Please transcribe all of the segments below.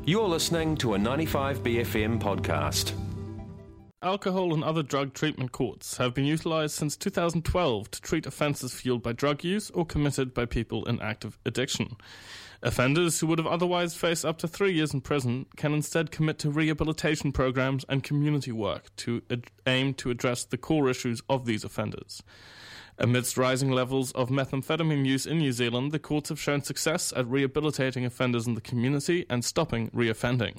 You're listening to a 95BFM podcast. Alcohol and other drug treatment courts have been utilised since 2012 to treat offences fuelled by drug use or committed by people in active addiction. Offenders who would have otherwise faced up to 3 years in prison can instead commit to rehabilitation programs and community work to aim to address the core issues of these offenders. Amidst rising levels of methamphetamine use in New Zealand, the courts have shown success at rehabilitating offenders in the community and stopping reoffending.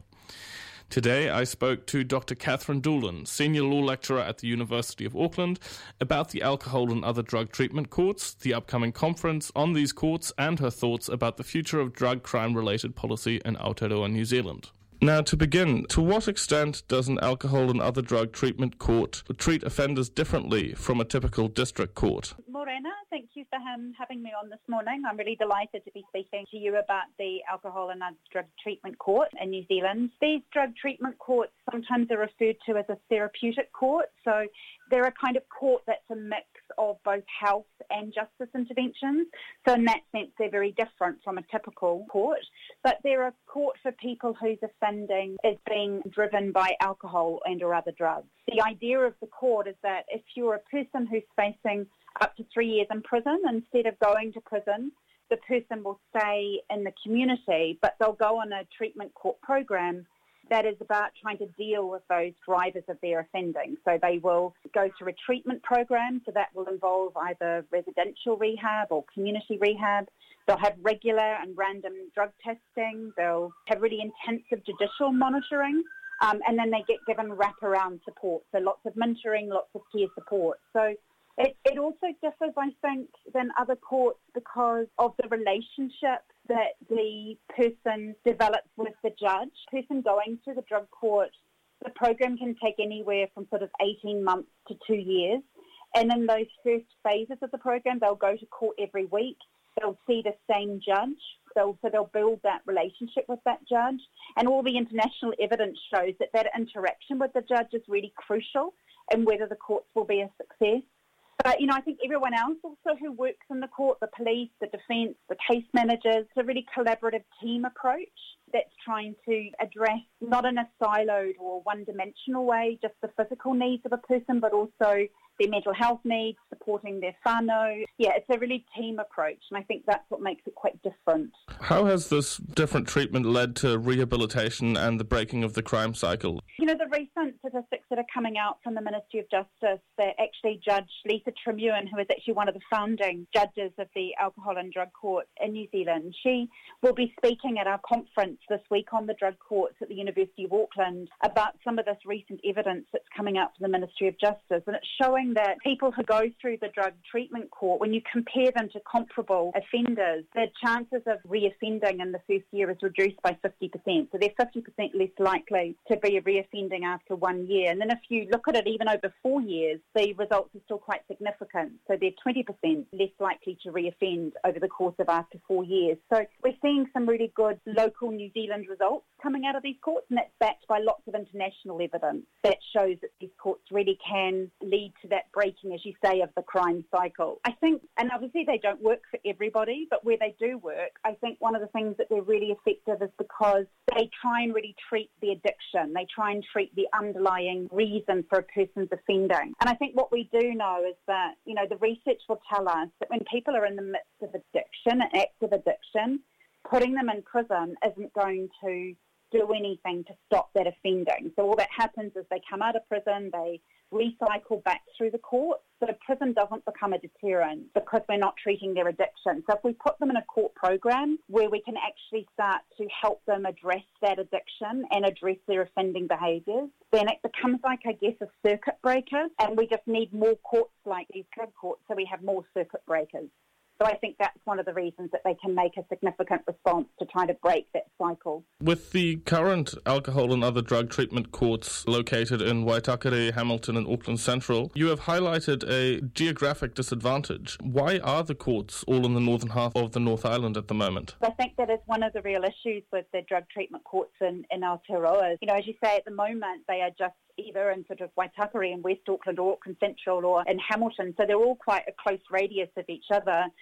Today, I spoke to Dr. Catherine Doolan, Senior Law Lecturer at the University of Auckland, about the alcohol and other drug treatment courts, the upcoming conference on these courts, and her thoughts about the future of drug crime-related policy in Aotearoa, New Zealand. Now, to begin, to what extent does an alcohol and other drug treatment court treat offenders differently from a typical district court? Morena, thank you for having me on this morning. I'm really delighted to be speaking to you about the Alcohol and Other Drug Treatment Court in New Zealand. These drug treatment courts sometimes are referred to as a therapeutic court, so they're a kind of court that's a mix of both health and justice interventions. So in that sense, they're very different from a typical court. But they're a court for people whose offending is being driven by alcohol and or other drugs. The idea of the court is that if you're a person who's facing up to 3 years in prison, instead of going to prison, the person will stay in the community, but they'll go on a treatment court program that is about trying to deal with those drivers of their offending. So they will go through a treatment program, so that will involve either residential rehab or community rehab. They'll have regular and random drug testing. They'll have really intensive judicial monitoring. And then they get given wraparound support, so lots of mentoring, lots of peer support. So it also differs, I think, than other courts because of the relationship that the person develops with the judge. The person going to the drug court, the program can take anywhere from sort of 18 months to 2 years. And in those first phases of the program, they'll go to court every week. They'll see the same judge. So they'll build that relationship with that judge. And all the international evidence shows that that interaction with the judge is really crucial in whether the courts will be a success. But, I think everyone else also who works in the court, the police, the defence, the case managers, it's a really collaborative team approach that's trying to address, not in a siloed or one-dimensional way, just the physical needs of a person, but also their mental health needs, supporting their whānau. Yeah, it's a really team approach, and I think that's what makes it quite different. How has this different treatment led to rehabilitation and the breaking of the crime cycle? The recent statistics that are coming out from the Ministry of Justice, that actually Judge Lisa Tremewen, who is actually one of the founding judges of the Alcohol and Drug Court in New Zealand, she will be speaking at our conference this week on the drug courts at the University of Auckland about some of this recent evidence that's coming out from the Ministry of Justice. And it's showing that people who go through the drug treatment court, when you compare them to comparable offenders, the chances of reoffending in the first year is reduced by 50%. So they're 50% less likely to be reoffending after 1 year. And then if you look at it even over 4 years, the results are still quite significant. So they're 20% less likely to reoffend over the course of after 4 years. So we're seeing some really good local New Zealand results coming out of these courts, and that's backed by lots of international evidence that shows that these courts really can lead to that breaking, as you say, of the crime cycle. I think, and obviously they don't work for everybody, but where they do work, I think one of the things that they're really effective is because they try and really treat the addiction. They try and treat the underlying reason for a person's offending. And I think what we do know is that, the research will tell us that when people are in the midst of addiction, active addiction, putting them in prison isn't going to do anything to stop that offending. So all that happens is they come out of prison, they recycle back through the courts. So prison doesn't become a deterrent because we're not treating their addiction. So if we put them in a court program where we can actually start to help them address that addiction and address their offending behaviours, then it becomes like, I guess, a circuit breaker. And we just need more courts like these drug courts so we have more circuit breakers. So I think that's one of the reasons that they can make a significant response to try to break that cycle. With the current alcohol and other drug treatment courts located in Waitakere, Hamilton and Auckland Central, you have highlighted a geographic disadvantage. Why are the courts all in the northern half of the North Island at the moment? I think that is one of the real issues with the drug treatment courts in Aotearoa. As you say, at the moment they are just either in sort of Waitakere in West Auckland or Auckland Central or in Hamilton. So they're all quite a close radius of each other.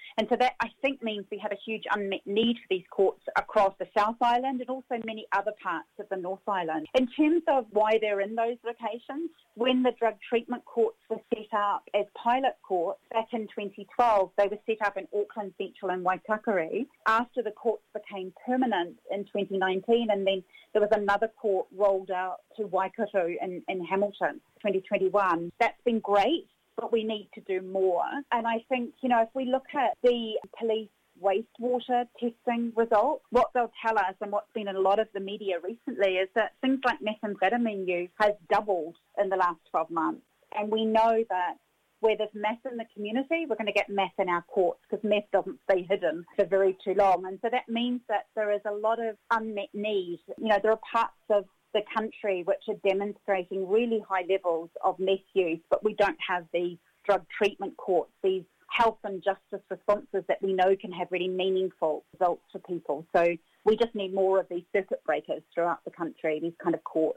And so that, I think, means we have a huge unmet need for these courts across the South Island and also many other parts of the North Island. In terms of why they're in those locations, when the drug treatment courts were set up as pilot courts back in 2012, they were set up in Auckland Central and Waitakere after the courts became permanent in 2019, and then there was another court rolled out to Waikato in Hamilton 2021. That's been great, but we need to do more. And I think, if we look at the police wastewater testing results, what they'll tell us, and what's been in a lot of the media recently, is that things like methamphetamine use has doubled in the last 12 months. And we know that where there's meth in the community, we're going to get meth in our courts, because meth doesn't stay hidden for very too long. And so that means that there is a lot of unmet need. There are parts of the country which are demonstrating really high levels of meth use, but we don't have these drug treatment courts, these health and justice responses that we know can have really meaningful results for people. So we just need more of these circuit breakers throughout the country, these kind of courts.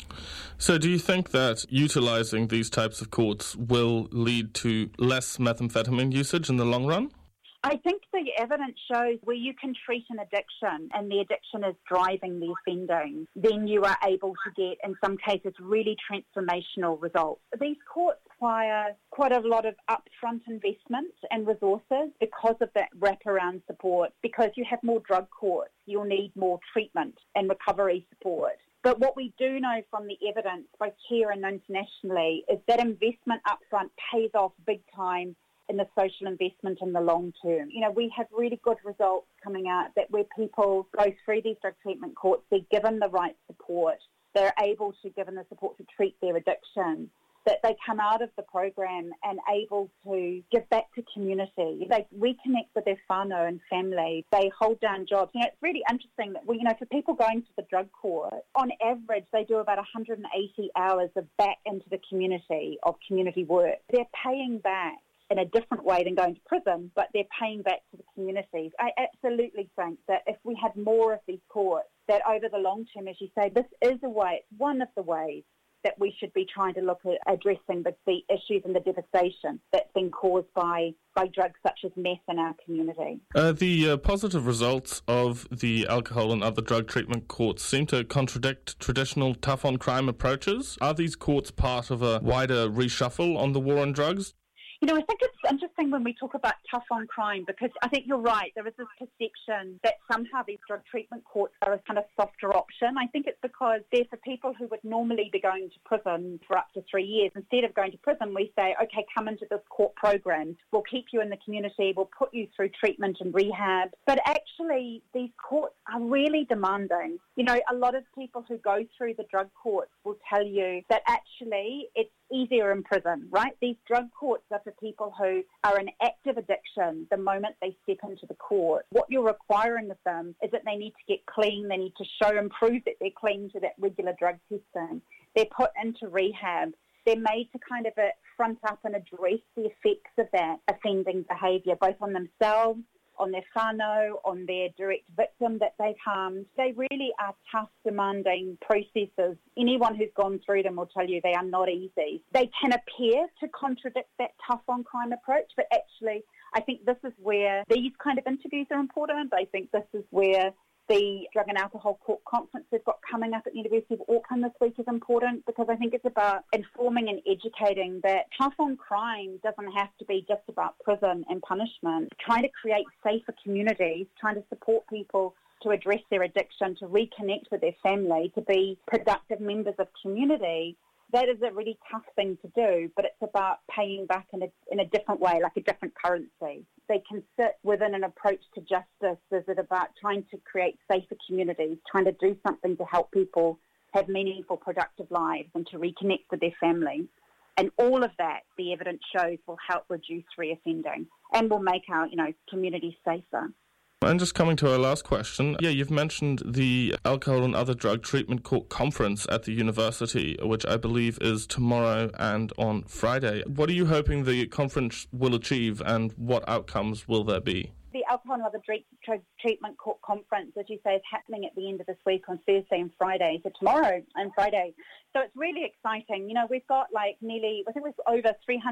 So do you think that utilising these types of courts will lead to less methamphetamine usage in the long run? I think the evidence shows where you can treat an addiction and the addiction is driving the offending, then you are able to get, in some cases, really transformational results. These courts require quite a lot of upfront investment and resources because of that wraparound support. Because you have more drug courts, you'll need more treatment and recovery support. But what we do know from the evidence, both here and internationally, is that investment upfront pays off big time in the social investment in the long term. We have really good results coming out that where people go through these drug treatment courts, they're given the right support, they're able to given the support to treat their addiction, that they come out of the program and able to give back to community. They reconnect with their whānau and family. They hold down jobs. It's really interesting that for people going to the drug court, on average, they do about 180 hours of back into the community of community work. They're paying back in a different way than going to prison, but they're paying back to the communities. I absolutely think that if we had more of these courts, that over the long term, as you say, this is a way, it's one of the ways that we should be trying to look at addressing the issues and the devastation that's been caused by drugs such as meth in our community. The positive results of the alcohol and other drug treatment courts seem to contradict traditional tough-on-crime approaches. Are these courts part of a wider reshuffle on the war on drugs? I think it's interesting when we talk about tough on crime, because I think you're right. There is this perception that somehow these drug treatment courts are a kind of softer option. I think it's because they're for people who would normally be going to prison for up to 3 years. Instead of going to prison, we say, okay, come into this court program. We'll keep you in the community. We'll put you through treatment and rehab. But actually, these courts are really demanding. A lot of people who go through the drug courts will tell you that actually it's easier in prison, right? These drug courts are for people who are in active addiction the moment they step into the court. What you're requiring of them is that they need to get clean. They need to show and prove that they're clean to that regular drug testing. They're put into rehab. They're made to kind of front up and address the effects of that offending behaviour, both on themselves, on their whānau, on their direct victim that they've harmed. They really are tough, demanding processes. Anyone who's gone through them will tell you they are not easy. They can appear to contradict that tough-on-crime approach, but actually I think this is where these kind of interviews are important. I think this is where the Drug and Alcohol Court Conference they've got coming up at the University of Auckland this week is important, because I think it's about informing and educating that tough on crime doesn't have to be just about prison and punishment. Trying to create safer communities, trying to support people to address their addiction, to reconnect with their family, to be productive members of community. That is a really tough thing to do, but it's about paying back in a different way, like a different currency. They can sit within an approach to justice. Is it about trying to create safer communities, trying to do something to help people have meaningful, productive lives and to reconnect with their families? And all of that, the evidence shows, will help reduce reoffending and will make our, communities safer. And just coming to our last question, you've mentioned the Alcohol and Other Drug Treatment Court Conference at the university, which I believe is tomorrow and on Friday. What are you hoping the conference will achieve, and what outcomes will there be? The Alcohol and Other Drug Treatment Court Conference, as you say, is happening at the end of this week on Thursday and Friday, so tomorrow and Friday. So it's really exciting. We've got we've over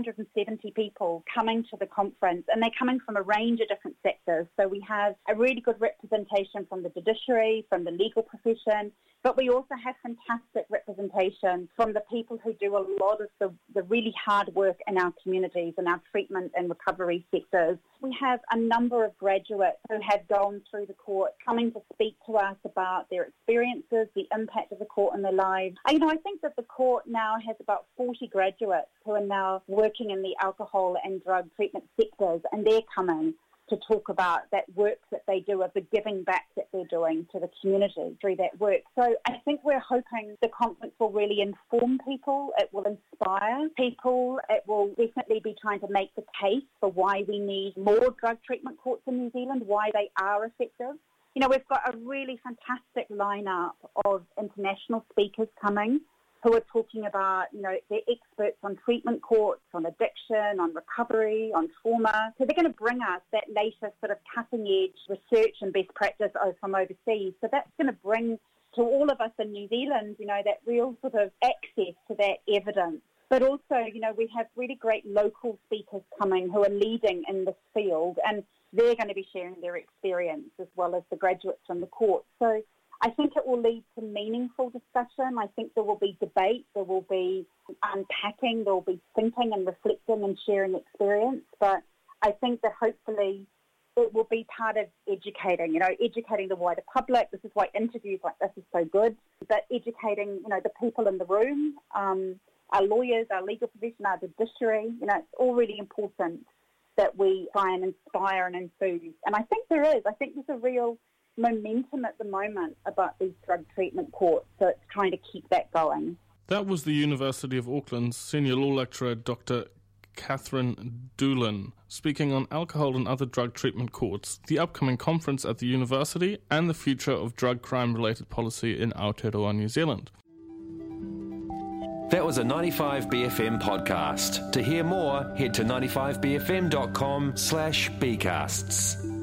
370 people coming to the conference, and they're coming from a range of different sectors. So we have a really good representation from the judiciary, from the legal profession, but we also have fantastic representation from the people who do a lot of the really hard work in our communities, in our treatment and recovery sectors. We have a number of graduates who have gone through the court coming to speak to us about their experiences, the impact of the court in their lives. I think that the court now has about 40 graduates who are now working in the alcohol and drug treatment sectors, and they're coming to talk about that work that they do, of the giving back that they're doing to the community through that work. So I think we're hoping the conference will really inform people, it will inspire people, it will definitely be trying to make the case for why we need more drug treatment courts in New Zealand, why they are effective. We've got a really fantastic lineup of international speakers coming who are talking about, they're experts on treatment courts, on addiction, on recovery, on trauma. So they're going to bring us that latest sort of cutting-edge research and best practice from overseas. So that's going to bring to all of us in New Zealand, that real sort of access to that evidence. But also, we have really great local speakers coming who are leading in this field, and they're going to be sharing their experience as well as the graduates from the court. So I think it will lead to meaningful discussion. I think there will be debate, there will be unpacking, there will be thinking and reflecting and sharing experience. But I think that hopefully it will be part of educating the wider public. This is why interviews like this is so good. But educating, the people in the room, our lawyers, our legal profession, our judiciary, it's all really important that we try and inspire and enthuse. And I think there is. I think there's a real momentum at the moment about these drug treatment courts, so it's trying to keep that going. That was the University of Auckland's senior law lecturer, Dr. Catherine Doolan, speaking on alcohol and other drug treatment courts, the upcoming conference at the university, and the future of drug crime-related policy in Aotearoa, New Zealand. That was a 95BFM podcast. To hear more, head to 95bfm.com/bcasts.